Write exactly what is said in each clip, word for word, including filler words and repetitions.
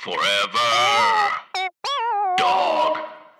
Forever. Dog.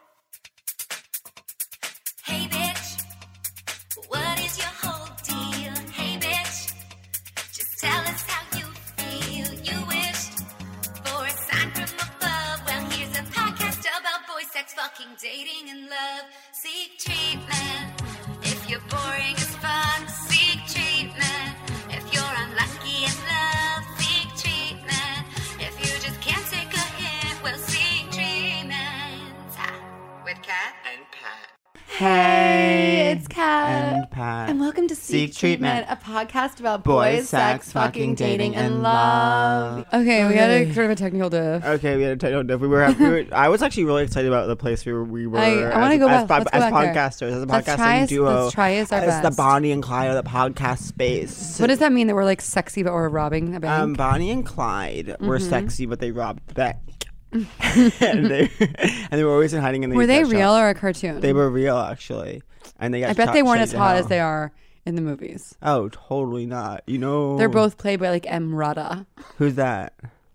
Hey bitch, what is your whole deal? Hey bitch, just tell us how you feel. You wished for a sign from above. Well, here's a podcast about boy sex, fucking, dating, and love. Seek treatment if you're boring as fuck. Seek treatment if you're unlucky in love. Seek treatment if you just can't take a hint. Well, seek treatment. Ha, with Kat and Pat. Hey, it's Kat. And Pat. And welcome to Seek, Seek Treatment, Treatment. a podcast about Boys, boys, sex, fucking, dating, and love. love. Okay, we had a Okay. sort of a technical diff. Okay, we had a technical diff. We were, we were. I was actually really excited about the place we were. We were I- I wanna as, go as, back- let's go as back there. podcasters, as a Let's podcasting try us- duo. let's try us our as the best. Bonnie and Clyde of the podcast space. What does that mean that we're like sexy but we're robbing a bank? Um, Bonnie and Clyde were Mm-hmm. sexy, but they robbed the bank. and they and they were always hiding in the. were they gift real shop. or a cartoon? They were real, actually, and they got. I bet shot they weren't straight as to hot hell. as they are in the movies. Oh, totally not. You know, They're both played by like Emrata. Who's that?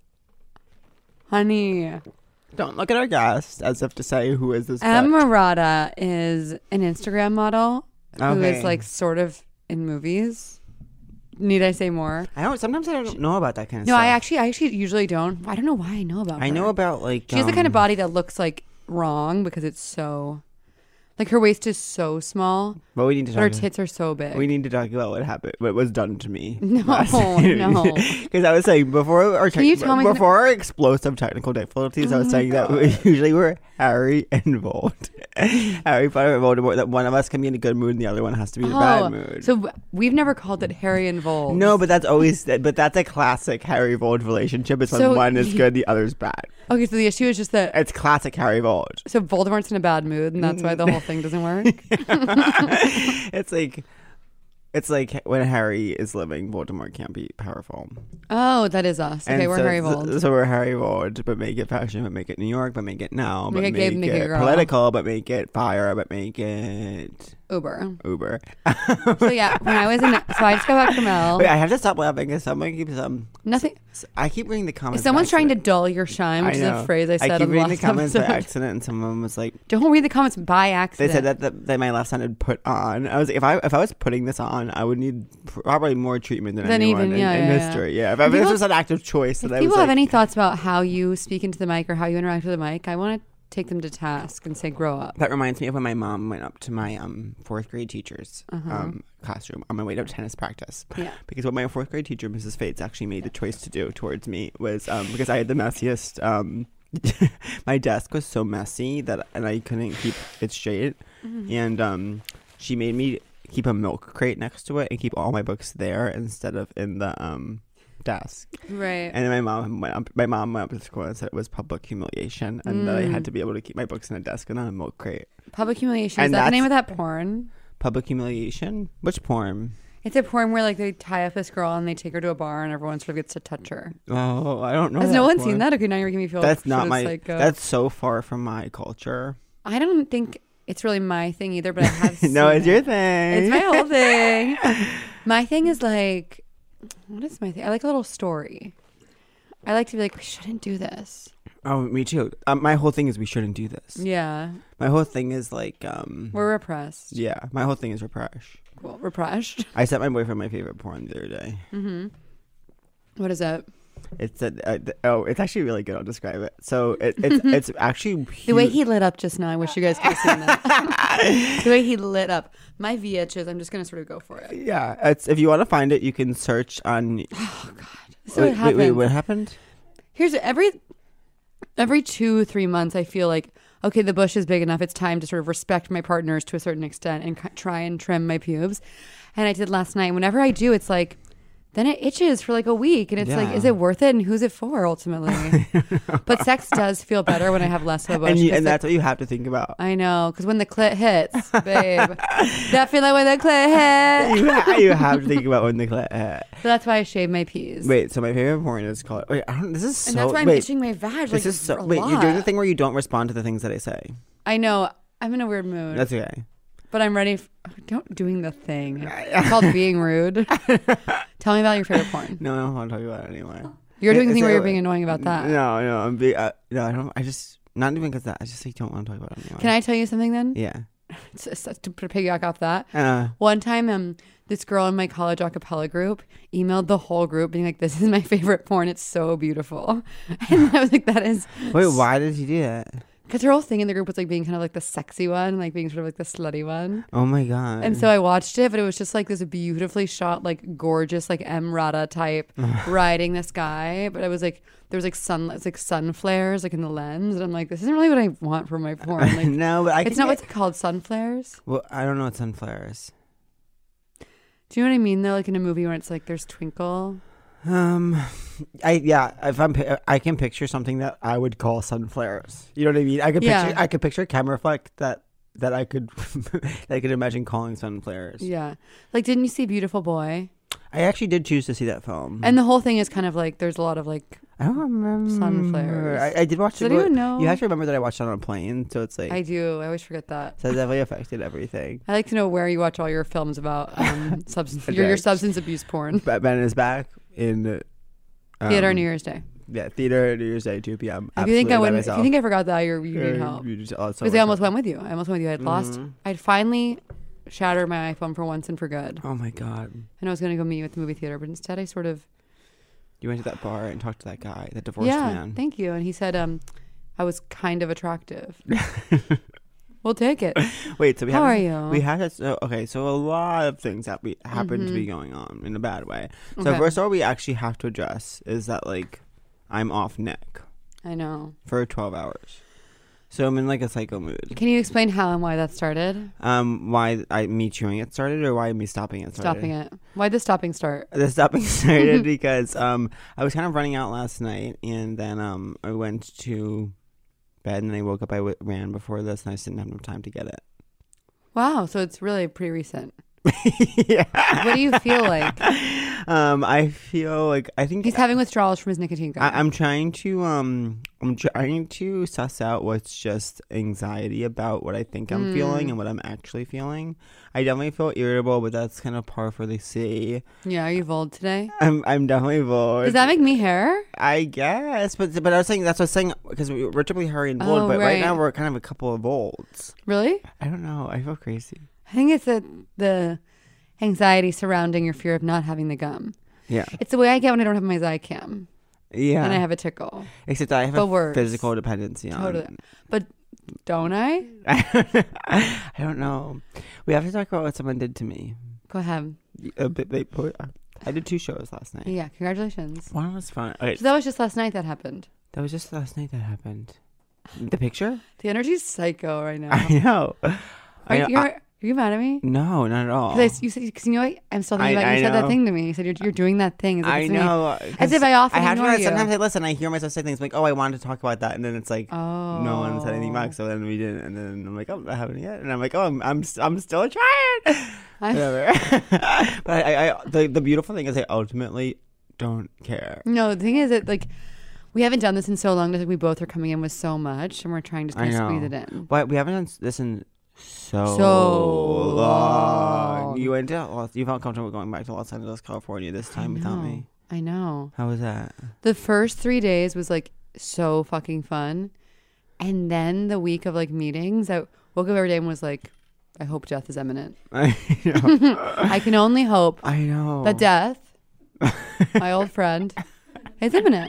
Honey. Don't look at our guest as if to say who is this. bitch? Emrata is an Instagram model who Okay. is like sort of in movies. Need I say more? I don't. Sometimes I don't know about that kind of No, stuff. I actually, I actually usually don't. I don't know why I know about. I her. know about like. She has the kind of um, body that looks like wrong because it's so, like her waist is so small, But we need to but her talk. tits are so big. We need to talk about what happened. What was done to me. No, no. Because I was saying before our Can you tell me- before our explosive technical difficulties, I was Oh my saying that we usually we're Harry and Vold, Harry Potter and Voldemort. That one of us can be in a good mood and the other one has to be in a bad mood. so w- we've never called it Harry and Vold. no, but that's always but that's a classic Harry Vold relationship. It's when So- one is good, the other's bad. Okay, so the issue is just that. It's classic Harry Vold. So Voldemort's in a bad mood, and that's why the whole thing doesn't work. It's like it's like when Harry is living, Voldemort can't be powerful. Oh, that is us. Okay, And we're so, Harry so- Vold. So, we're Harry Vold, but make it fashion, but make it New York, but make it now, Make but it gay, make, make it it girl. political, but make it fire, but make it Uber. Uber. So yeah, when I was in, so I just got back from L. Wait, I have to stop laughing because someone keeps um. Nothing. I keep reading the comments. If someone's by trying to accident. dull your shine, which I is know. a phrase I said I on keep the reading last the comments by episode. accident, and someone was like, Don't read the comments by they accident. said that, that that my laugh sounded put on. I was if I if I was putting this on, I would need probably more treatment than Than anyone even- in, yeah, in yeah, yeah. history. Yeah, if, if People- this was an active choice, If that I people was have like, any thoughts about how you speak into the mic or how you interact with the mic, I want to take them to task and say, grow up. That reminds me of when my mom went up to my um, fourth grade teacher's Uh-huh. um, classroom on my way to tennis practice. Yeah. Because what my fourth grade teacher, Missus Fates, actually made the choice to do towards me was um, because I had the messiest. Um, my desk was so messy that and I couldn't keep it straight, Mm-hmm. and um, she made me keep a milk crate next to it and keep all my books there instead of in the um, desk. Right. And then my mom went up, my mom went up to school and said it was public humiliation and that I Mm. had to be able to keep my books in a desk and not a milk crate. Public humiliation. Is And that the name of that's- that porn? Public humiliation? Which porn? It's a porn where like they tie up this girl and they take her to a bar and everyone sort of gets to touch her. Oh, I don't know. Has that no one porn. seen that? Okay, now you're making me feel That's sort not of my. psycho. That's so far from my culture. I don't think it's really my thing either, but I have seen no, it's it. your thing. It's my whole thing. My thing is like, what is my thing? I like a little story. I like to be like, we shouldn't do this. Oh, me too. Um, my whole thing is we shouldn't do this. Yeah, My whole thing is like, um, we're repressed. yeah. My whole thing is repress. Cool. Repressed. I sent my boyfriend my favorite porn the other day. Mm-hmm. What is it? It's a, uh, th- oh, it's actually really good. I'll describe it. So it, it's it's actually The way hu- he lit up just now, I wish you guys could have seen that. The way he lit up. My V itches, I'm just going to sort of go for it. Yeah, it's if you want to find it, you can search on. This is wait, what wait, happened. wait, what happened? Here's every every two, three months, I feel like, okay, the bush is big enough. It's time to sort of respect my partners to a certain extent and c- try and trim my pubes. And I did last night. Whenever I do, it's like, then it itches for like a week. And it's like, Yeah. is it worth it? And who's it for ultimately? But sex does feel better when I have less of a bush. And, you, 'cause and the- that's what you have to think about. I know, because when the clit hits, babe, that feeling when the clit hit. you, ha- you have to think about when the clit hit. So that's why I shave my peas. Wait, so my favorite porn is called. Wait, I don't, this is so. and that's why I'm wait, itching my vag. this Like, is so. a Wait, you're doing the lot. thing where you don't respond to the things that I say. I know. I'm in a weird mood. That's okay. But I'm ready. F- don't doing the thing. It's called being rude. Tell me about your favorite porn. No, I don't want to talk about it anymore. You You're doing the thing So- where you're being annoying about that. No, no, I'm being. Uh, no, I don't. I just not even because that. I just like don't want to talk about it anymore. Can I tell you something then? Yeah. It's- it's- to piggyback off that. Uh, One time, um, this girl in my college a cappella group emailed the whole group being like, "This is my favorite porn. It's so beautiful." And I was like, "That is." wait, why did you do that? Because her whole thing in the group was like being kind of like the sexy one, like being sort of like the slutty one. Oh my god. And so I watched it, but it was just like this beautifully shot, like gorgeous, like M. Rada type riding this guy. But I was like, there was like sun, it's like sun flares like in the lens, and I'm like, this isn't really what I want for my porn. Like, no, but I. it's can not get- what's it called, sun flares. Well, I don't know what sunflowers. Do you know what I mean? Though, like in a movie where it's like there's twinkle. Um, I yeah. If I'm, pi- I can picture something that I would call sunflowers. You know what I mean? I could Yeah. picture. I could picture a camera fleck that that I could that I could imagine calling sunflowers. Yeah, like didn't you see Beautiful Boy? I actually did choose to see that film. And the whole thing is kind of like there's a lot of like I don't remember. Sunflowers. I, I did watch Does it. anyone but know? You have to remember that I watched it on a plane, so it's like I do. I always forget that. so it definitely affected everything. I like to know where you watch all your films about um, substance your, your Drugs. substance abuse porn. But Ben is back in um, Theater New Year's Day. Yeah, theater New Year's Day, two p.m. If you think I absolutely by wouldn't, if myself. you think I forgot that, you're you need Yeah, help. you just- oh, it's so Because I much almost help. went with you. I almost went with you. I had lost. Mhm. I'd finally shattered my iPhone for once and for good. Oh my god! And I was gonna go meet you at the movie theater, but instead I sort of You went to that bar and talked to that guy, that divorced yeah. man. Thank you. And he said um, I was kind of attractive. We'll take it. Wait, so we How have are you? we had this, so, okay, so a lot of things that we happen to Mhm. be going on in a bad way. So Okay. first of all, we actually have to address is that like I'm off Nick I know. for twelve hours, so I'm in like a psycho mood. Can you explain how and why that started? Um, why I me chewing it started, or why me stopping it started? Stopping it. Why the stopping start? The stopping started because um I was kind of running out last night, and then um I went to bed, and then I woke up. I w- ran before this, and I just didn't have enough time to get it. Wow. So it's really pretty recent. Yeah. What do you feel like? Um, I feel like I think He's having withdrawals from his nicotine gum. I, I'm trying to um I'm trying to suss out what's just anxiety about what I think I'm Mm. feeling and what I'm actually feeling. I definitely feel irritable, but that's kind of par for the sea. Yeah. Are you bold today? I'm I'm definitely bored. Does that make me hair? I guess, but but I was saying that's what I was saying because we, we're typically hairy and bold, Oh, but right. right. now we're kind of a couple of olds. Really? I don't know. I feel crazy. I think it's the the anxiety surrounding your fear of not having the gum. Yeah, It's the way I get when I don't have my Zycam yeah. and I have a tickle. Except I have But a worse. physical dependency on. Totally. But don't I? I don't know. We have to talk about what someone did to me. Go ahead. A bit late. but I did two shows last night. Yeah. Congratulations. One was fun. Okay, So that was just last night that happened. that was just last night that happened. The picture? The energy's psycho right now. I know. Are, I know. you, I- are you mad at me? no, not at all. Because you said, because you know what? I'm still thinking I- about you I said that know. thing to me. You said you're, you're doing that thing. As if I it's me. know. As if I often I have ignore to. you. Sometimes I listen. I hear myself say things like, "Oh, I wanted to talk about that," and then it's like, Oh. no one said anything back. So then we didn't, and then I'm like, "Oh, I haven't yet," and I'm like, "Oh, I'm I'm, st- I'm still trying." I- Whatever. But I, I, the the beautiful thing is, I ultimately don't care. No, the thing is that like we haven't done this in so long that we both are coming in with so much, and we're trying to I kind of know. squeeze it in. But we haven't done this in so, So long. long. You went to Los, you felt comfortable going back to Los Angeles, California this time I without know. me. I know. How was that? The first three days was like so fucking fun, and then the week of like meetings, I woke up every day and was like, I hope death is imminent. I know. I can only hope I know. that death, my old friend, is imminent.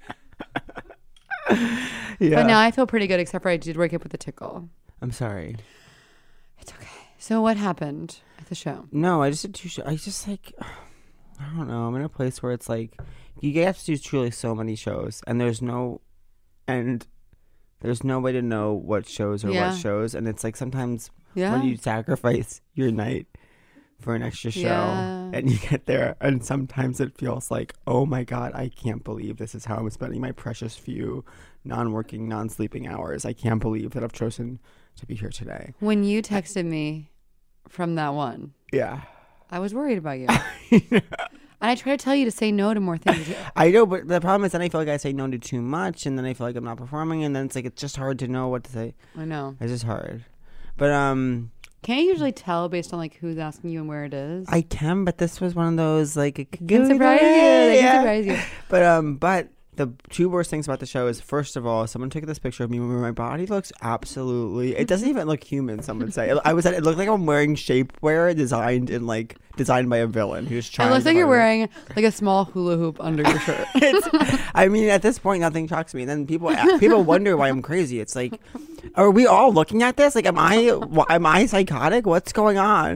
Yeah. But now I feel pretty good, except for I did wake up with a tickle. I'm sorry. It's okay. So what happened at the show? No, I just did two shows. I just like, I don't know. I'm in a place where it's like, you get to do truly so many shows, and there's no, and there's no way to know what shows are Yeah. what shows, and it's like sometimes Yeah. when you sacrifice your night for an extra show, Yeah. and you get there, and sometimes it feels like, oh my god, I can't believe this is how I'm spending my precious few non-working, non-sleeping hours. I can't believe that I've chosen to be here today. When you texted me from that one, Yeah. I was worried about you. And I try to tell you to say no to more things. I know, but the problem is then I feel like I say no to too much, and then I feel like I'm not performing, and then it's like it's just hard to know what to say. I know. It's just hard. But um, Can't you usually tell based on like who's asking you and where it is? I can, but this was one of those like it can surprise you. They can surprise you. But um, but the two worst things about the show is, first of all, someone took this picture of me where my body looks absolutely. It doesn't even look human. Some would say. I was. It looked like I'm wearing shapewear designed in like designed by a villain who's trying. It looks to like you're hurt. wearing like a small hula hoop under your shirt. It's, I mean, at this point, nothing shocks me. And then people people wonder why I'm crazy. It's like, are we all looking at this? Like, am I am I psychotic? What's going on?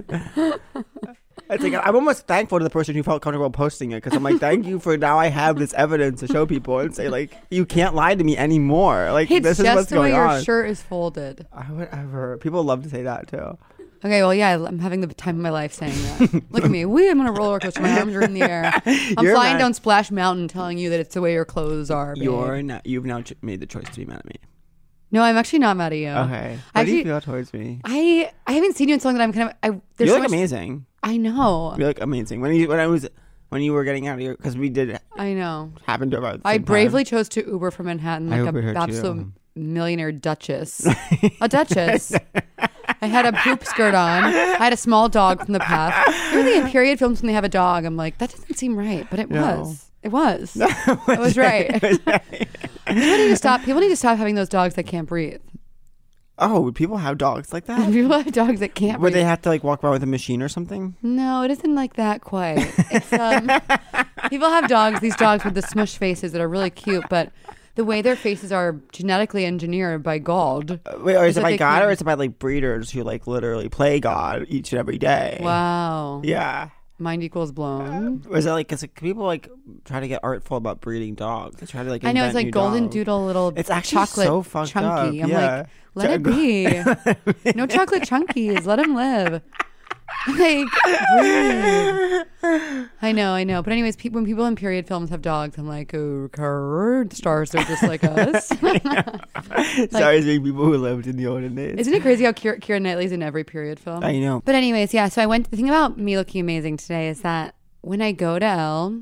It's like, I'm almost thankful to the person who felt comfortable posting it, because I'm like, thank you for now I have this evidence to show people and say, like, you can't lie to me anymore. Like, It's this is just what's the way going your on. shirt is folded. I Whatever. People love to say that too. Okay, well, yeah, I'm having the time of my life saying that. Look at me. Wee, I'm on a roller coaster. My arms are in the air. I'm You're flying mad. down Splash Mountain telling you that it's the way your clothes are, babe. You're not, you've now ch- made the choice to be mad at me. No, I'm actually not mad at you. Okay. How do you Actually, feel towards me? I I haven't seen you in so long that I'm kind of... I, there's You so look much, amazing. I know. You look amazing. When you when I was when you were getting out of your, because we did I know. happen to about the I same bravely time. chose to Uber from Manhattan I like Ubered her a too. absolute millionaire duchess. A duchess. I had a poop skirt on. I had a small dog from the path. Really, in period films when they have a dog, I'm like, that doesn't seem right, but it No. was. It was. I was right. People need to stop. People need to stop having those dogs that can't breathe. Oh, people have dogs like that? People have dogs that can't Where breathe. they have to like walk around with a machine or something? No, it isn't like that quite. It's um, people have dogs. These dogs with the smush faces that are really cute, but the way their faces are genetically engineered by God. Uh, Wait, or is that it by they God, can- or is it by like breeders who like literally play God each and every day? Wow. Yeah. Mind equals blown. Or is that like, because like, people like try to get artful about breeding dogs? They try to like I know, it's invent like new golden dogs. doodle little It's actually chocolate so fucked chunky. up. I'm Yeah. like, let it be. No chocolate chunkies. Let him live. Like, breathe. I know, I know. But anyways, pe- when people in period films have dogs, I'm like, oh, cur- stars are just like us. Sorry, being people who lived in the olden days. Isn't it crazy how Keira, Keira Knightley's in every period film? I know. But anyways, yeah. So I went. The thing about me looking amazing today is that when I go to Elle,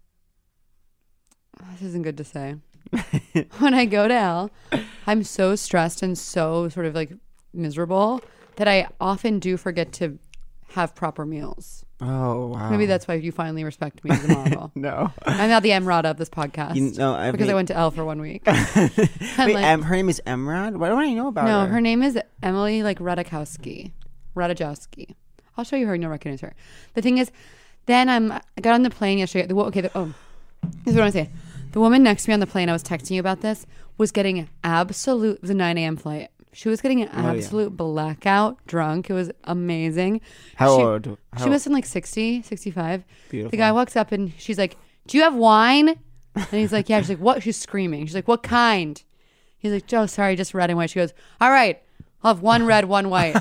this isn't good to say. When I go to Elle, I'm so stressed and so sort of like miserable that I often do forget to have proper meals. Oh, wow. Maybe that's why you finally respect me as a model. No. I'm now the Emrata of this podcast You know, I because I mean- went to Elle for one week. Wait, like- em, her name is Emrad? What do I know about No, her? her name is Emily like Radakowski. Radajowski. I'll show you her. You'll recognize her. The thing is, then I'm, I got on the plane yesterday. The, wo- okay, the, oh, this is what I want to say. The woman next to me on the plane, I was texting you about this, was getting absolute, it was a nine a.m. flight. She was getting an Oh, yeah. absolute blackout drunk. It was amazing. How she, old? How- She was in like sixty, sixty-five. Beautiful. The guy walks up and she's like, do you have wine? And he's like, yeah. She's like, what? She's screaming. She's like, what kind? He's like, oh, sorry, just red and white. She goes, all right, I'll have one red, one white.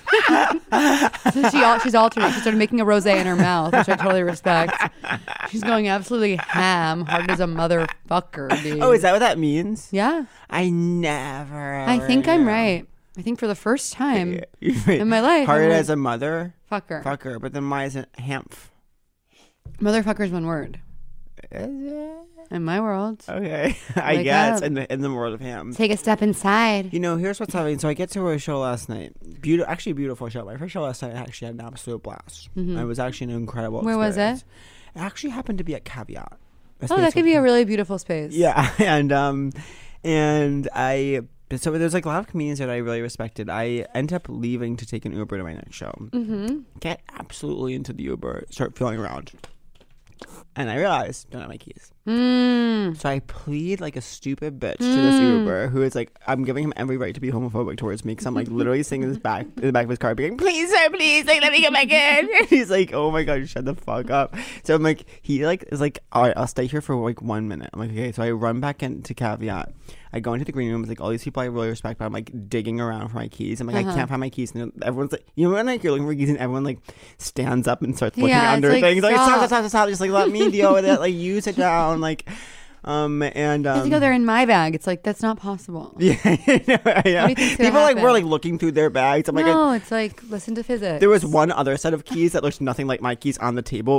So she, al- she's altering. She started making a rosé in her mouth, which I totally respect. She's going absolutely ham, hard as a motherfucker, dude. Oh, is that what that means? Yeah, I never. I ever think I'm knew. right. I think for the first time in in my life, Hard I'm as like, a mother. fucker. Fucker. But then why isn't hamph? Motherfucker is one word Is it? in my world. Okay. I Wake guess up. in the in the world of ham. Take a step inside. You know, here's what's happening. So I get to a show last night. Beautiful, actually, a beautiful show. My first show last night, I actually had an absolute blast. It was actually an incredible. Mm-hmm. Where was it? experience. It actually happened to be at Caveat. Oh, that could be a really beautiful space. Yeah, and um, and I so there's like a lot of comedians that I really respected. I end up leaving to take an Uber to my next show. Mm-hmm. Get absolutely into the Uber, start feeling around, and I realize don't have my keys. Mm. So I plead like a stupid bitch to this Uber who is like, I'm giving him every right to be homophobic towards me because I'm like literally sitting in his back in the back of his car being, please sir, please, like let me get back in. And he's like, oh my god, shut the fuck up. So I'm like, he like is like, all right, I'll stay here for like one minute. I'm like, okay. So I run back into Caveat. I go into the green room with like all these people I really respect, but I'm like digging around for my keys. I'm like, Uh-huh. I can't find my keys. And everyone's like, you know when like you're looking for keys and everyone like stands up and starts looking Yeah, it's under like, things. Like stop, stop. stop, stop, stop. Just like let me deal with it. Like you sit down. Like um and You have to um go there in my bag. It's like that's not possible. yeah, yeah. do you think's gonna People like were happen? like looking through their bags. I'm like, I- no, it's like listen to physics. there was one other set of keys that looked nothing like my keys on the table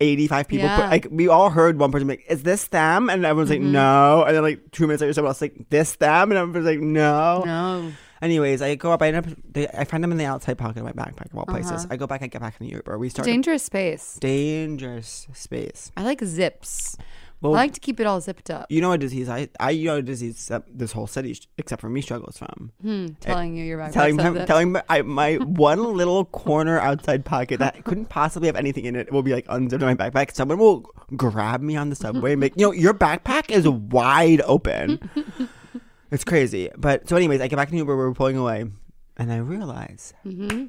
eighty-five people. Yeah. Put, like we all heard one person like, "Is this them?" And everyone's like, Mm-hmm. "No." And then like two minutes later, someone else like, "This them?" And everyone's like, "No." No. Anyways, I go up. I end up. They, I find them in the outside pocket of my backpack of all places. Uh-huh. I go back. I get back in the Uber. We start Dangerous space. dangerous space. I like zips. Well, I like to keep it all zipped up. you know a disease. I I you know a disease that this whole city, except for me, struggles from. Hmm, telling you your backpack telling says him, it. telling my, I, my one little corner outside pocket that couldn't possibly have anything in it will be like unzipped in my backpack. Someone will grab me on the subway and make, you know, your backpack is wide open. It's crazy. But so anyways, I get back in the Uber, we're pulling away, and I realize Mm-hmm.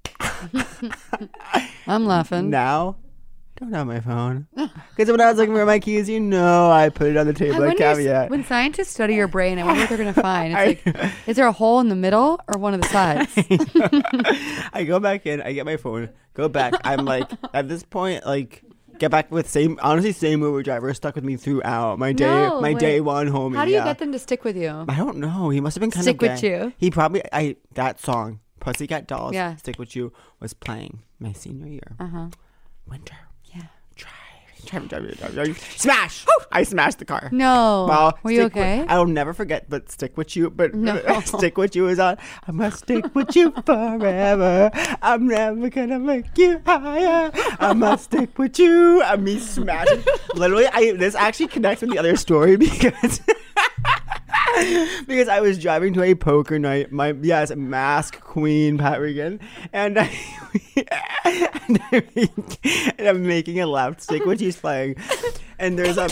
I'm laughing. now I don't have my phone. Because when I was looking for my keys, you know, I put it on the I table at wonder, caveat. when scientists study your brain, I wonder what they're going to find. It's like, is there a hole in the middle or one of the sides? I go back in, I get my phone, go back. I'm like, at this point, like, get back with same, honestly, same Uber driver stuck with me throughout my day, No, my wait. day one home. How do you yeah. get them to stick with you? I don't know. He must have been kind Stick of with gay. you. He probably, I that song, Pussycat Dolls, Yeah. Stick With You, was playing my senior year. Uh-huh. Winter. Yeah. Drive. Drive, drive, drive, drive. Smash! I smashed the car. No. Well, Were you Stick With- okay? I'll never forget, but Stick With You, but No. Stick With You is on. I must stick with you forever. I'm never gonna make you higher. I must stick with you. And me smashing. Literally, I this actually connects with the other story because because I was driving to a poker night. My yes, mask queen Pat Regan, and I and, I'm making, and I'm making a left stick when she's playing, and there's a.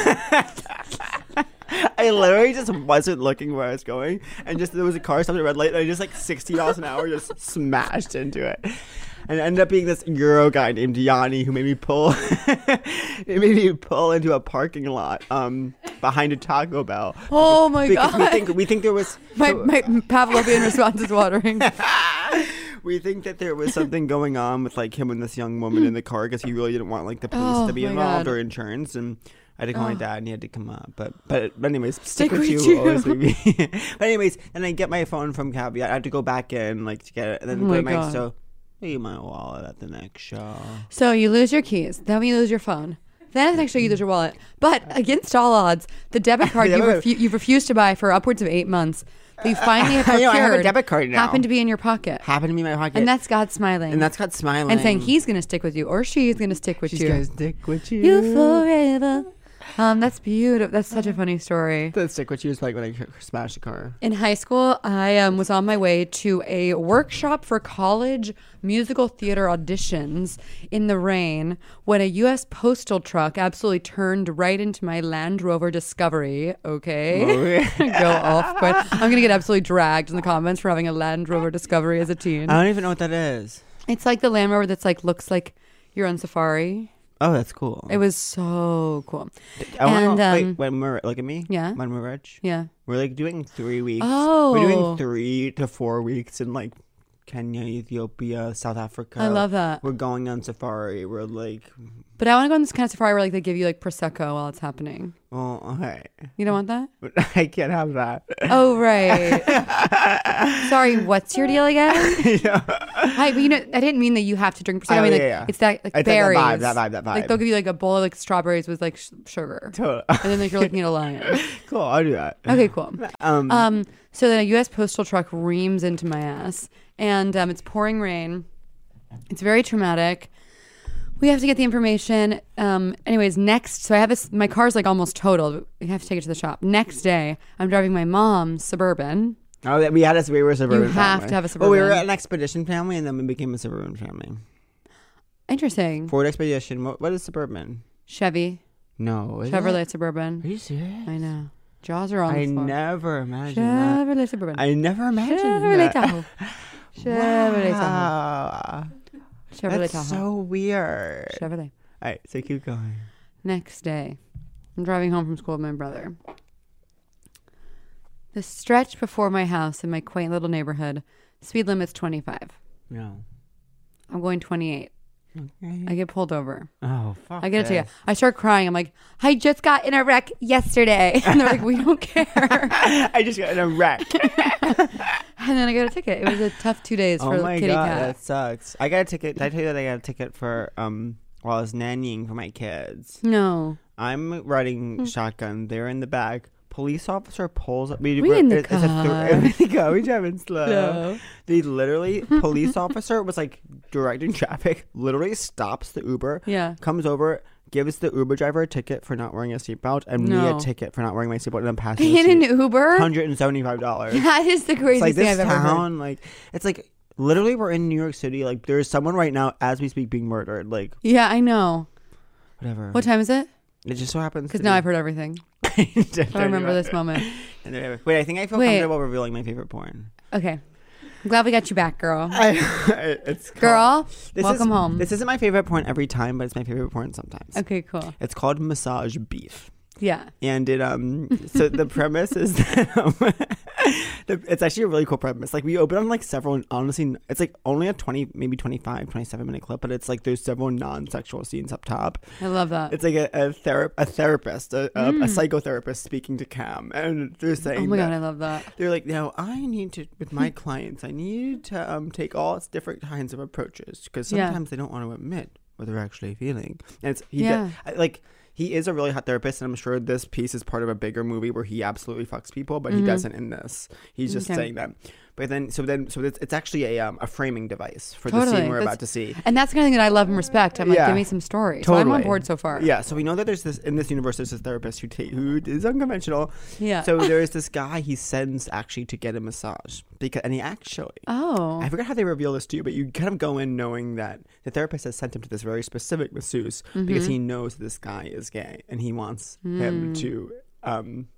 I literally just wasn't looking where I was going, and just there was a car stopped at a red light, and I just like sixty miles an hour just smashed into it. And it ended up being this Euro guy named Yanni who made me pull it made me pull into a parking lot um behind a Taco Bell. Oh my because God. we think we think there was My, my Pavlovian response is watering. we think that there was something going on with like him and this young woman in the car because he really didn't want like the police Oh to be my involved God. or insurance, and I had to call my Oh. dad and he had to come up. But but, but anyways, stick, Stick with, with you. you. Always leave me. But anyways, then I get my phone from Caveat. I had to go back in like to get it, and then Oh go my to my God. so leave my wallet at the next show. So you lose your keys. Then you lose your phone. Then the next show you lose your wallet. But against all odds, the debit card The you debit- refu- you've refused to buy for upwards of eight months that you finally have I procured know, I have a debit card now. happened to be in your pocket. Happened to me in my pocket, And that's God smiling. and that's got smiling and saying he's going to stick with you or she's going to stick with she's you. gonna stick with you. You forever. Um, that's beautiful. That's such a funny story. The stick with you is like when I smashed the car. In high school, I um, was on my way to a workshop for college musical theater auditions in the rain when a U S postal truck absolutely turned right into my Land Rover Discovery. Okay. Go off. But I'm going to get absolutely dragged in the comments for having a Land Rover Discovery as a teen. I don't even know what that is. It's like the Land Rover that's like, looks like you're on safari. Oh, that's cool. It was so cool. I wanna and, know, um, wait, when we're look at me. Yeah. When we're rich, Yeah. we're like doing three weeks. Oh. We're doing three to four weeks in like Kenya, Ethiopia, South Africa. I love that. We're going on safari. We're like, But I want to go on this kind of safari where like they give you like Prosecco while it's happening. oh, okay. You don't want that? I can't have that. Oh, right. Sorry, what's your deal again? Yeah. Hi, but you know, I didn't mean that you have to drink Prosecco. Oh, I mean, like, yeah, yeah. it's that like It's like that berries. vibe, that vibe, that Like vibe. they'll give you like a bowl of like strawberries with like sh- sugar, Totally. and then like you're looking at a lion. Cool. I'll do that. Okay, cool. Um, Um, so then a U S postal truck reams into my ass, and um, it's pouring rain. It's very traumatic. We have to get the information. Um, anyways, next, so I have this. My car's like almost totaled. We have to take it to the shop. Next day, I'm driving my mom's Suburban. oh, that- we had us. We were a suburban. You have family. to have a Oh, we were Suburban. an expedition family, and then we became a suburban family. Interesting. Ford Expedition. What, what is suburban? Chevy, No. Is Chevrolet it? Suburban. Are you serious? I know. Jaws are on I the floor. never imagined that. Chevrolet Suburban. I never imagined Chevrolet that. Tahoe. Chevrolet Tahoe. Wow. Chevrolet That's Tahoe. so weird. Chevrolet. All right, so keep going. Next day, I'm driving home from school with my brother. The stretch before my house in my quaint little neighborhood, speed limit's twenty-five. No. I'm going twenty-eight. Okay. I get pulled over. Oh, fuck. I get it to you. this. I start crying. I'm like, I just got in a wreck yesterday. And they're like, we don't care. I just got in a wreck. And then I got a ticket. It was a tough two days Oh for my kitty god, cat. that sucks. I got a ticket. Did I tell you that I got a ticket for um while I was nannying for my kids. No. I'm riding shotgun. They're in the back. Police officer pulls up. We, We in the it's a car. th- we go. We driving slow. No. They literally, police officer was like directing traffic. Literally stops the Uber. Yeah. Comes over, gives the Uber driver a ticket for not wearing a seatbelt, and me No. a ticket for not wearing my seatbelt, and then passing In an the seat. Uber? Hundred and seventy-five dollars. That is the It's craziest like thing this I've ever heard. town, like it's like literally we're in New York City. Like there's someone right now as we speak being murdered. Like Yeah, I know. whatever. What time is it? It just so happens. Because to now be- I've heard everything. I remember this moment. Wait, I think I feel Wait. comfortable revealing my favorite porn. Okay. I'm glad we got you back, girl. I, it's called- Girl, this welcome is, home. This isn't my favorite porn every time, but it's my favorite porn sometimes. Okay, cool. It's called Massage Beef. Yeah. And it um so the premise is that um, the, it's actually a really cool premise. Like we open on like several honestly it's like only a twenty maybe twenty-five, twenty-seven minute clip, but it's like there's several non-sexual scenes up top. I love that. It's like a a, thera- a therapist, a, a, a psychotherapist speaking to Cam, and they're saying oh my that God, I love that. they're like, now I need to with my clients, I need to um take all different kinds of approaches because Yeah. sometimes they don't want to admit what they're actually feeling, and it's he Yeah. I- like. He is a really hot therapist, and I'm sure this piece is part of a bigger movie where he absolutely fucks people, but he doesn't in this. He's just Okay. saying that. But then, so then, so it's, it's actually a um, a framing device for the Totally. scene we're That's- about to see. And that's the kind of thing that I love and respect. I'm like, Yeah. give me some story. So I'm on Totally. board so far. Yeah, so we know that there's this in this universe. There's this therapist who ta- who is unconventional. Yeah. So there's this guy he sends actually to get a massage because, and he actually. Oh. I forgot how they reveal this to you, but you kind of go in knowing that the therapist has sent him to this very specific masseuse Mm-hmm. because he knows that this guy is gay and he wants him Mm. to. Um,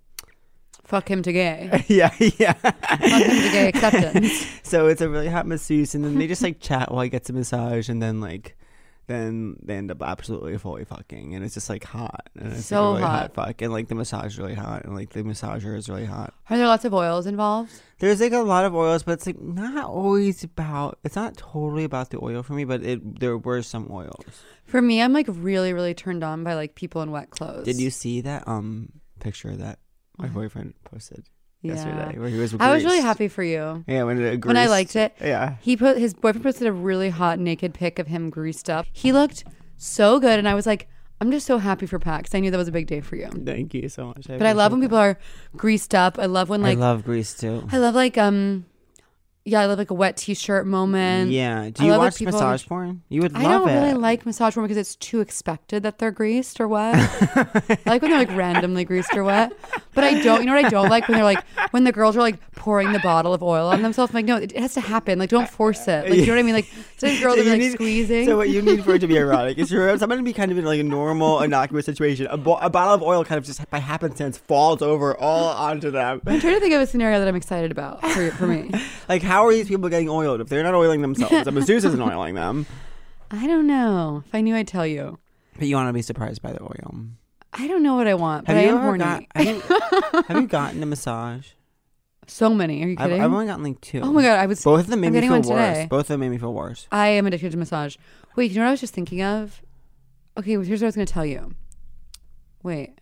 Fuck him to gay. yeah, yeah. Fuck him to gay acceptance. So it's a really hot masseuse, and then they just like chat while he gets a massage, and then like. Then they end up absolutely fully fucking, and it's just like hot, and it's So like a really hot. hot. fuck, and like the massage is really hot, and like the massager is really hot. Are there lots of oils involved? There's like a lot of oils, but it's like not always about. It's not totally about the oil for me, but it there were some oils. For me, I'm like really, really turned on by like people in wet clothes. Did you see that um picture that my What? boyfriend posted Yeah. yesterday, where he was? I was really greased? happy for you. Yeah, when it When I greased. liked it. Yeah. He put his boyfriend posted a really hot naked pic of him greased up. He looked so good, and I was like, I'm just so happy for Pat because I knew that was a big day for you. Thank you so much. But I love when people are greased up. I love when like I love grease too. I love like um yeah, I love like a wet t-shirt moment. Yeah. Do I you love when watch people- massage porn? You would I love don't it. really like massage porn because it's too expected that they're greased or wet. I like when they're like randomly greased or wet. But I don't, you know what I don't like? When they're like, when the girls are like pouring the bottle of oil on themselves. I'm like, no, it has to happen. Like, don't force it. Like, you know what I mean? Like, some girls So are you like need- squeezing. So what you need for it to be erotic is for someone to be kind of in like a normal, innocuous situation. A, bo- a bottle of oil kind of just by happenstance falls over all onto them. I'm trying to think of a scenario that I'm excited about for, for me. Like, how are these people getting oiled if they're not oiling themselves? The masseuse isn't oiling them. I don't know. If I knew, I'd tell you. But you want to be surprised by the oil. I don't know what I want, but Have I you am ever horny. got? Have you, have you gotten a massage? So many. Are you I've, kidding? I've only gotten like two. oh my God. I was. Both of them made I'm me getting feel one worse. today. Both of them made me feel worse. I am addicted to massage. Wait, you know what I was just thinking of? Okay, well, here's what I was going to tell you. Wait.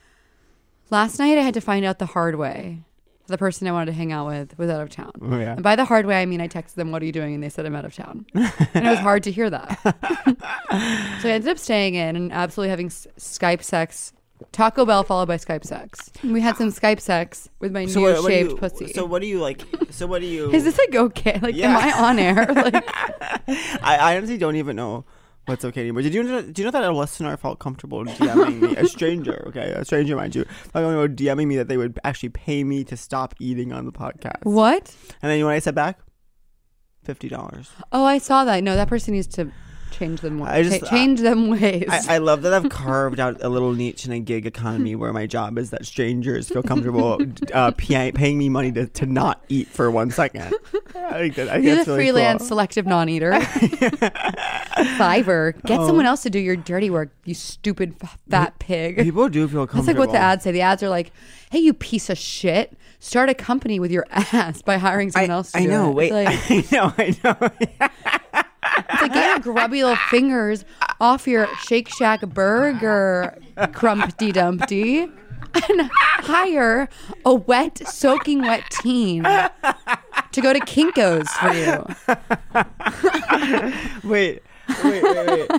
Last night I had to find out the hard way. The person I wanted to hang out with was out of town. Oh yeah. And by the hard way, I mean I texted them, what are you doing? And they said, I'm out of town. And it was hard to hear that. So I ended up staying in and absolutely having s- Skype sex. Taco Bell followed by Skype sex. We had some Skype sex with my So new what, what do shaved you, pussy. So what do you like? So what do you? Is this like okay? Like, Yeah. am I on air? Like, I, I honestly don't even know what's okay anymore. Did you know, do you know that a listener felt comfortable DMing me, a stranger, okay, a stranger, mind you, like, DMing me that they would actually pay me to stop eating on the podcast. what? And then you know what I said back? Fifty dollars. Oh, I saw that. No, that person needs to change them. Ways. I just- Cha- change them ways. I, I love that I've carved out a little niche in a gig economy where my job is that strangers feel comfortable uh, pay, paying me money to, to not eat for one second. I think that, I think You're that's the really freelance cool. selective non-eater. Fiverr. Get Oh. someone else to do your dirty work, you stupid f- fat pig. People do feel comfortable. That's like what the ads say. The ads are like, hey, you piece of shit. Start a company with your ass by hiring someone I, else to I do know. it. Wait, It's like, I know. I know. it's like get your grubby little fingers off your Shake Shack burger, crumpty dumpty, and hire a wet, soaking wet teen to go to Kinko's for you. Wait, wait, wait, wait.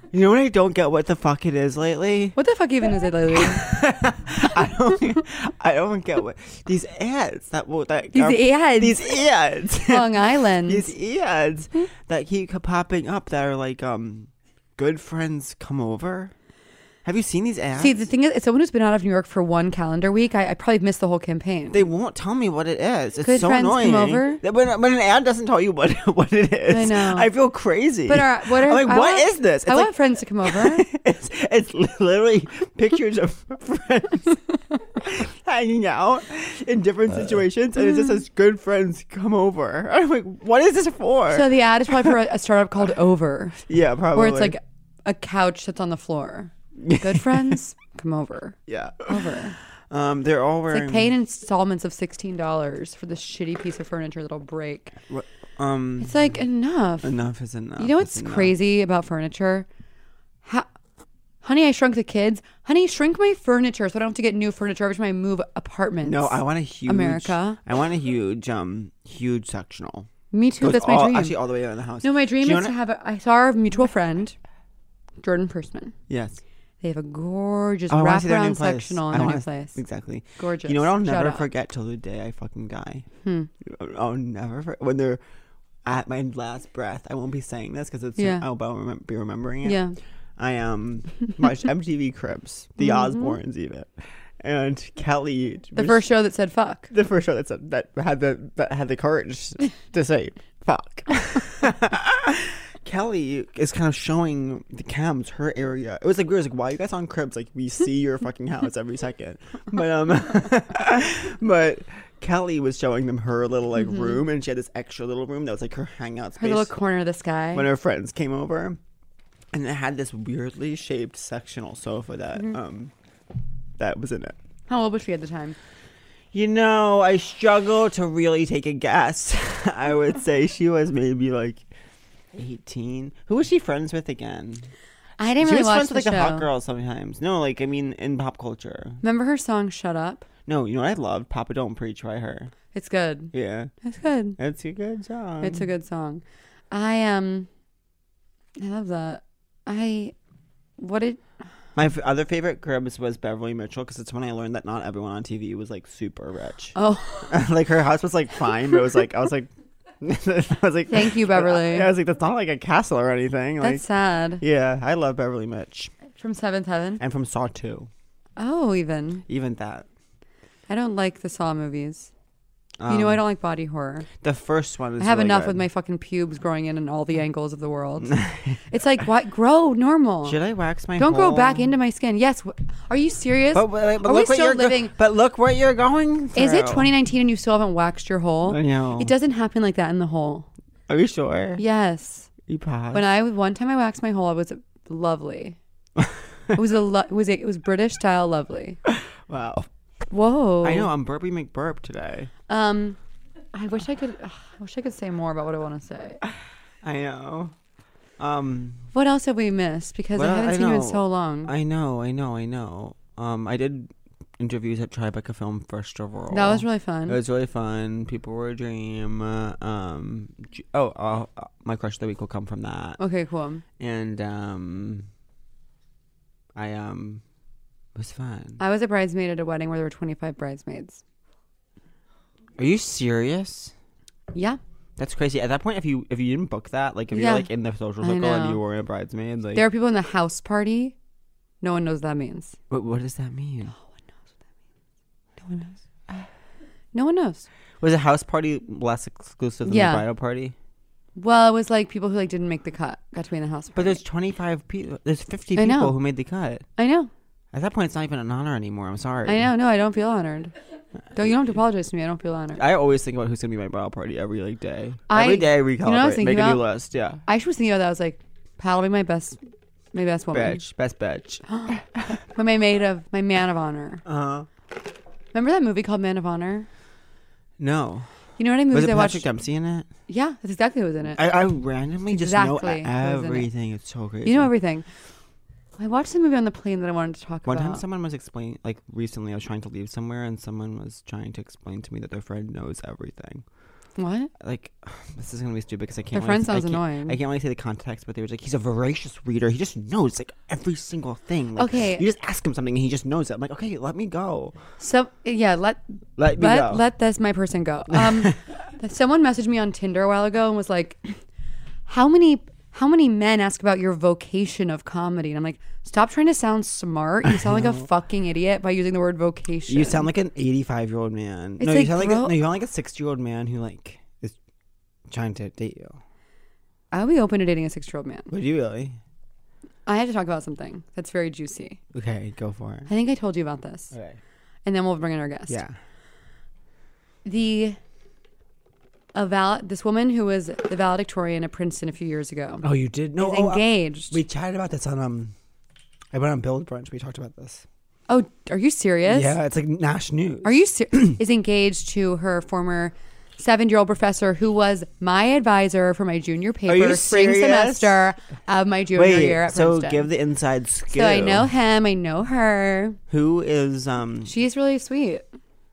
You know what I don't get what the fuck it is lately? What the fuck even is it, lately? I don't I don't get what these ads that will that These are, ads. these ads Long Island. these ads that keep popping up that are like um good friends come over. Have you seen these ads? See, the thing is, as someone who's been out of New York for one calendar week, I, I probably missed the whole campaign. They won't tell me what it is. It's Good so friends annoying. come over? That When, when an ad doesn't tell you what what it is, I know. I feel crazy. But are, what are I'm like, I what want, is this? It's I like, want friends to come over. it's it's literally pictures of friends hanging out in different situations, and it just says "good friends come over." I'm like, what is this for? So the ad is probably for a, a startup called Over, yeah, probably. where it's like a couch that's on the floor. Good friends come over. yeah. Over. Um, they're all It's wearing. like paying installments of sixteen dollars for this shitty piece of furniture that'll break. Um, It's like enough. enough is enough. You know is what's enough. crazy about furniture? How, honey, I Shrunk the Kids. Honey, shrink my furniture so I don't have to get new furniture every time I move apartments. No, I want a huge America. I want a huge, um, huge sectional. Me too. Goes That's my all- dream. Actually, all the way around the house. No, my dream Do you is to wanna- have. A, I saw our mutual friend, Jordan Persman. Yes. They have a gorgeous Oh, I wanna see their new wraparound place. sectional I in their wanna- new place. Exactly. Gorgeous. You know what I'll Shout never out. forget till the day I fucking die? Hmm. I'll never forget when they're at my last breath. I won't be saying this because it's Yeah. I'll remem- be remembering it. Yeah. I um watched M T V Cribs, The Osbournes even, and Kelly. The first show that said fuck. the first show that said, that had the that had the courage to say fuck. Kelly is kind of showing the cams her area. It was like we were like, why are you guys on Cribs? Like we see your fucking house every second. But um, but Kelly was showing them her little like room, and she had this extra little room that was like her hangout Her space little corner of the sky. when her friends came over, and it had this weirdly shaped sectional sofa that Mm-hmm. um that was in it. How old was she at the time? You know, I struggle to really take a guess. I would say she was maybe like eighteen. Who was she friends with again? I didn't She really was watch friends the with like show. a hot girl sometimes. No, like I mean in pop culture. Remember her song "Shut Up"? No, you know what I loved? Papa Don't Preach by her. It's good. Yeah. It's good. It's a good song. It's a good song. I um, I love that. I what did My f- other favorite Cribs was Beverly Mitchell because it's when I learned that not everyone on T V was like super rich. oh Like her house was like fine, but it was like I was like, I was like, Thank you, Beverly. I was like, that's not like a castle or anything. Like, that's sad. yeah, I love Beverly Mitch From Seventh Heaven. and from Saw two, Oh, even even that. I don't like the Saw movies. You know, Um, I don't like body horror. The first one is I have really enough good. with my fucking pubes growing in in all the angles of the world. It's like, what? Grow normal. Should I wax my? Don't grow whole- back into my skin. Yes. wh- Are you serious? But, but, but Are we look what still you're go- living? but look what you're going through. Is it twenty nineteen and you still haven't waxed your hole? I know. It doesn't happen like that in the hole. Are you sure? Yes. You paused. When I one time I waxed my hole, I was lovely. It was a lo- it was a, it was British style lovely. Wow. Whoa. I know. I'm Burpy McBurp today. Um, I wish I could. ugh, I wish I could say more about what I want to say. I know. Um. What else have we missed? Because I Well, haven't I seen you in know. so long. I know. I know. I know. Um. I did interviews at Tribeca Film Festival. That was really fun. It was really fun. People were a dream. Uh, um. j- Oh. Uh, uh, my crush of the week will come from that. Okay, cool. And um. I um. It was fun. I was a bridesmaid at a wedding where there were twenty-five bridesmaids. Are you serious? Yeah. That's crazy. At that point, if you if you didn't book that, like if Yeah. you're like in the social I circle and know. you were a bridesmaid, like There are people in the house party. No one knows what that means. what, what does that mean? No one knows. No one knows. Was a house party less exclusive than Yeah. the bridal party? Well, it was like people who like didn't make the cut got to be in the house party. But there's twenty-five people. There's fifty I know. people who made the cut. I know. At that point, it's not even an honor anymore. I'm sorry. I know. No, I don't feel honored. Don't you don't have to apologize to me. I don't feel honored. I always think about who's gonna be my bridal party every like day. I- every day I recalibrate, you know what I was thinking make a new about? list. Yeah. I was thinking about that. I was like, Pat will be my best, my best woman. Bitch, best bitch. But my maid of my man of honor. Uh huh. Remember that movie called Man of Honor? No. You know what I movies Was it I Patrick watched? Dempsey in it? Yeah, that's exactly what was in it. I, I randomly just know Exactly who was in it. everything. It's so crazy. You know everything. I watched the movie on the plane that I wanted to talk One about. time someone was explaining, like recently I was trying to leave somewhere and someone was trying to explain to me that their friend knows everything. What? Like, this is gonna be stupid because I can't. Their really friend say- I sounds can't- annoying. I can't really say the context, but they were like, he's a voracious reader. He just knows like every single thing. Like, Okay. You just ask him something and he just knows it. I'm like, okay, let me go. So yeah, let Let me let go. let this my person go. Um, someone messaged me on Tinder a while ago and was like, "How many how many men ask about your vocation of comedy?" And I'm like, "Stop trying to sound smart. You sound like a fucking idiot by using the word vocation." You sound like an eighty-five year old man. It's no, like you sound like grow- a, no, you sound like a sixty year old man who like is trying to date you. I would be open to dating a six year old man. Would you really? I have to talk about something that's very juicy. Okay, go for it. I think I told you about this, Okay. and then we'll bring in our guest. Yeah. The a val- this woman who was the valedictorian at Princeton a few years ago Oh, you did? No, is oh, uh, engaged. we chatted about this on um. I went on Build Brunch. We talked about this. oh, are you serious? Yeah, it's like Nash News. Are you ser- is engaged to her former seven-year-old professor who was my advisor for my junior paper you spring serious? semester of my junior Wait, year at so Princeton. give the inside scoop. so I know him. I know her. Who is um? She's really sweet.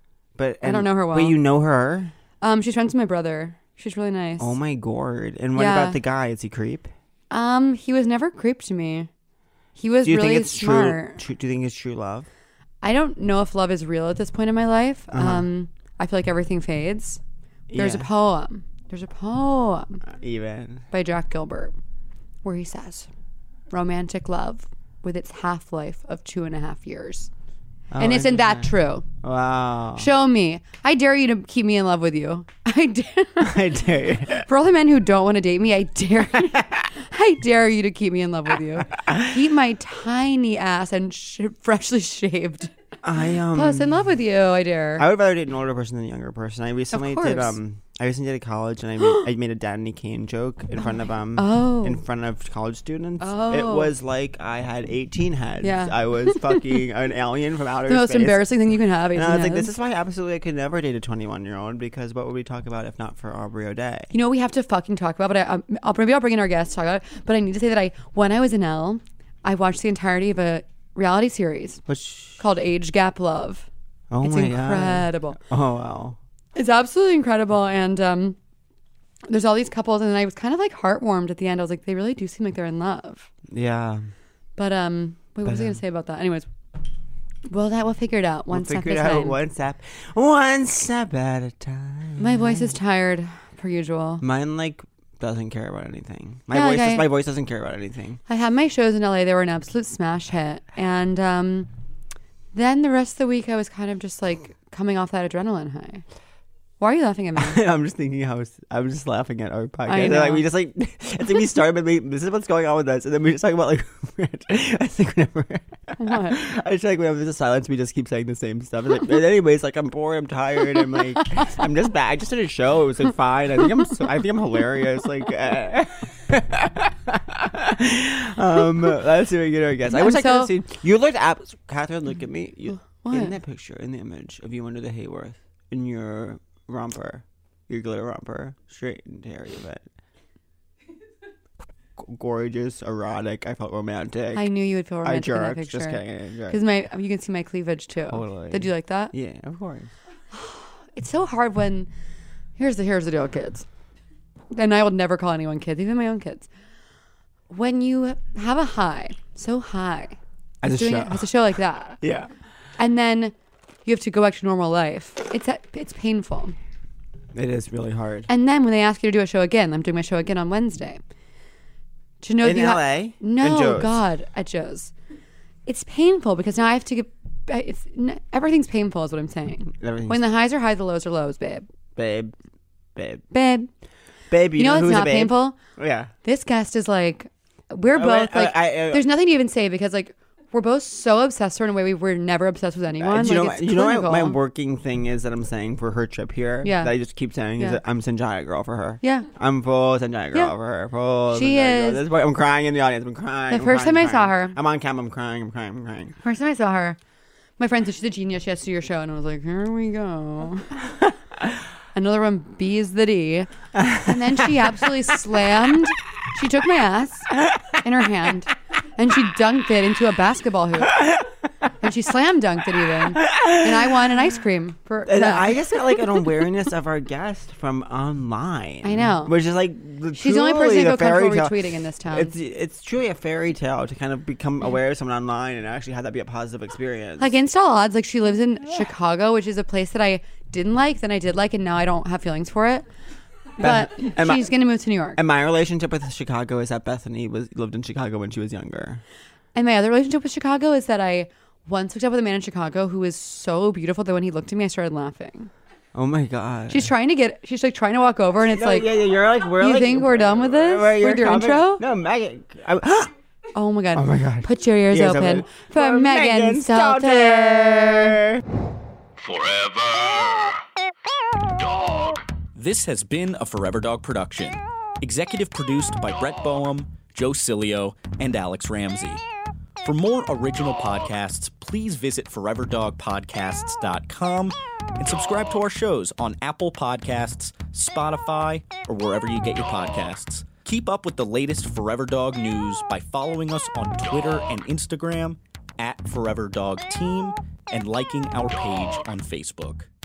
But I don't know her well. Wait, you know her? Um, she's friends with my brother. She's really nice. Oh my god! And what Yeah. about the guy? Is he creep? Um, he was never creep to me. He was Do you really think it's smart. true, true? Do you think it's true love? I don't know if love is real at this point in my life. Uh-huh. Um, I feel like everything fades. There's Yeah. a poem. There's a poem Uh, even. by Jack Gilbert where he says, "Romantic love with its half life of two and a half years." Oh, and isn't that interesting. true? Wow. Show me. I dare you to keep me in love with you. I dare. I dare you. For all the men who don't want to date me, I dare you. I dare you to keep me in love with you. Keep my tiny ass and sh- freshly shaved. I um. Plus, in love with you, I dare. I would rather date an older person than a younger person. I recently course. did um. I recently did a college and I made, I made a Danny Kane joke in front of um. Oh. In front of college students. It Oh. was like I had eighteen heads. Yeah. I was fucking an alien from outer the most space. embarrassing thing you can have. And I was like, eighteen this is why absolutely I could never date a twenty-one year old because what would we talk about if not for Aubrey O'Day? You know, we have to fucking talk about, but I, um, I'll maybe I'll bring in our guest to talk about it. But I need to say that I, when I was in L, I watched the entirety of a reality series Which called Age Gap Love. oh It's my incredible. god. Oh wow. It's absolutely incredible, and um, there's all these couples, and I was kind of like heartwarmed at the end. I was like, they really do seem like they're in love. Yeah. But um, wait, what was I But, gonna um, say about that? Anyways, well, that we'll figure it out one We'll step figure at it a out time. one step, one step at a time. My voice is tired, per usual. Mine like doesn't care about anything. My Yeah, voice, like does, I- my voice doesn't care about anything. I had my shows in L A. They were an absolute smash hit, and um, then the rest of the week I was kind of just like coming off that adrenaline high. Why are you laughing at me? I'm just thinking how s- I'm just laughing at our podcast. I And, know. Like we just like it's like we start, but we, this is what's going on with us, and then we just talk about like. I think whenever What? I just like whenever there's a silence, we just keep saying the same stuff. It's like, but anyways, like I'm bored, I'm tired, I'm like I'm just bad. I just did a show. It was like fine. I think I'm so, I think I'm hilarious. Like. Uh, um, that's doing it, I guess. I I'm wish I could so- have seen. You looked at Catherine. Look at me. You, What? in that picture, in the image of you under the Hayworth, in your romper, your glitter romper, straight and hairy of it. G- Gorgeous, erotic. I felt romantic. I knew you would feel I romantic in that jerked. picture. Just kidding. I jerked. Because my, you can see my cleavage too. Totally. Did you like that? Yeah, of course. It's so hard when. Here's the here's the deal, kids. And I will never call anyone kids, even my own kids. When you have a high, so high, As a doing show. it as a show like that, Yeah. and then you have to go back to normal life. It's it's painful. It is really hard. And then when they ask you to do a show again, I'm doing my show again on Wednesday. To know In that you ha- L A? no, In Joe's? God, at Joe's. It's painful because now I have to get. It's n- everything's painful, is what I'm saying. Everything's- When the highs are high, the lows are lows, babe. Babe. Babe. Babe, Babe, you, you know know what's who's a not babe? painful? Yeah. This guest is like, we're I both went- like. I- I- there's nothing to even say because like we're both so obsessed in a way we were never obsessed with anyone. Uh, do you like, know, it's you know my, clinical. my working thing is that I'm saying for her trip here? Yeah. That I just keep saying Yeah. is that I'm Sanjaya girl for her. Yeah. I'm full Sanjaya girl Yeah. for her. Full She Sanjaya girl. is- This is why I'm crying in the audience. I'm crying. The I'm first crying, time I I'm saw crying. her- I'm on cam. I'm crying. I'm crying. I'm crying. First time I saw her, my friend said she's a genius. She has to do your show, and I was like, here we go. Another one, B is the D. And then she absolutely slammed. She took my ass in her hand and she dunked it into a basketball hoop. And she slam dunked it even. And I won an ice cream for And that. I just got like an awareness of our guest from online. I know. Which is like She's the only person truly who the feel fairy comfortable tale. retweeting in this town. It's it's truly a fairy tale to kind of become aware of someone online and actually have that be a positive experience. Like against all odds, like she lives in Chicago, which is a place that I didn't like, then I did like, and now I don't have feelings for it. But Am I- she's gonna move to New York. And my relationship with Chicago is that Bethany was lived in Chicago when she was younger. And my other relationship with Chicago is that I once hooked up with a man in Chicago who was so beautiful that when he looked at me, I started laughing. Oh my god. She's trying to get, she's like trying to walk over, and it's no, like, yeah, yeah, you're like, we're you like, think we're done with this? Right, you're With your coming- intro? No, Megan. I, oh my god. Oh my God. Put your ears Ears open, open. for, For Megan Megan Stalter. Forever Dog. This has been a Forever Dog production. Executive produced by Brett Boehm, Joe Cilio, and Alex Ramsey. For more original podcasts, please visit forever dog podcasts dot com and subscribe to our shows on Apple Podcasts, Spotify, or wherever you get your podcasts. Keep up with the latest Forever Dog news by following us on Twitter and Instagram at Forever Dog Team and liking our page on Facebook.